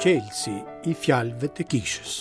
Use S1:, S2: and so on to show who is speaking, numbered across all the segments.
S1: Qelsi I fjalëve të kishës.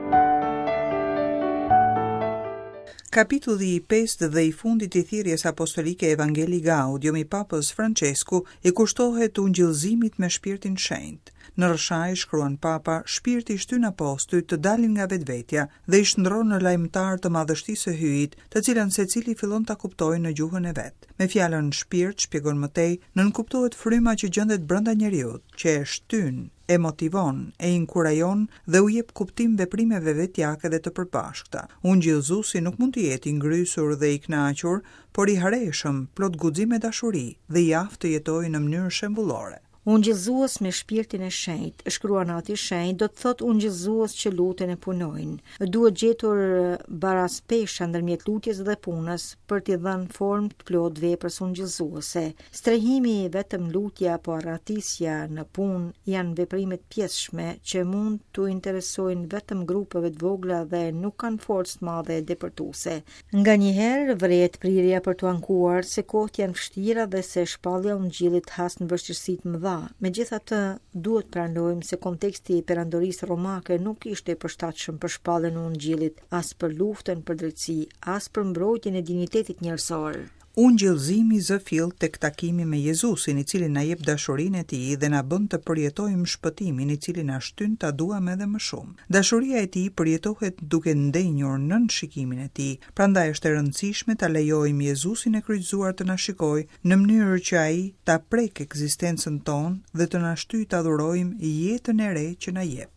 S2: Kapitulli I 5 dhe I fundit I thirrjes apostolike Evangelii Gaudium I Papës Francesku I kushtohet ungjillëzimit me Shpirtin Shenjtë. Në rrshaj shkruan Papa, shpirti I shtyn apostujt të dalin nga vetvetja dhe I shndron në lajmtar të madhështisë së hyjit, të cilën secili fillon ta kuptojë në gjuhën e vet. Me fjalën shpirt, shpjegon mëtej, nënkuptohet fryma që gjendet brenda njeriut, që e shtyn, e motivon, e inkurajon dhe u jep kuptim veprimeve vetjake dhe të përbashkëta. Ungjillëzuesi nuk mund të jetë I ngrysur dhe I kënaqur, por I hareshëm, plot guxim e dashuri dhe I aftë të jetojë në mënyrë shembullore.
S3: Ungjillëzues me shpirtin e shenjtë, shkruan Ati Shenjtë, do të thotë ungjillëzues që luten e punojnë. Duhet gjetur baraspesha ndërmjet lutjes dhe punës për t'i dhënë formë të plot veprës ungjillëzuese. Strehimi vetëm lutja apo arratisja në punë janë veprime të pjesshme që mund t'u interesojnë vetëm grupeve të vogla dhe nuk kanë forcë të madhe depërtuese. Nganjëherë vret prirja për t'u ankuar se kohët janë vështira dhe se shpallja e ungjillit has në vështirësi të mëdha. Megjithatë, duhet pranojmë se konteksti I perandorisë romake nuk ishte I përshtatshëm për shpalljen e ungjillit, as për luftën për drejtësi, as për mbrojtjen e dinjitetit njerëzor.
S2: Ungjillëzimi zë fill tek takimi me Jezusin, I cili na jep dashurinë e Tij dhe na bën të përjetojmë shpëtimin I cili na shtyn ta duam edhe më shumë. Dashuria e Tij përjetohet duke ndenjur nën shikimin e Tij, prandaj është e rëndësishme ta lejojmë Jezusin e kryqëzuar të na shikojë në mënyrë që Ai ta prek ekzistencën tonë dhe të na shtyjë ta adhurojmë jetën e re që na jep.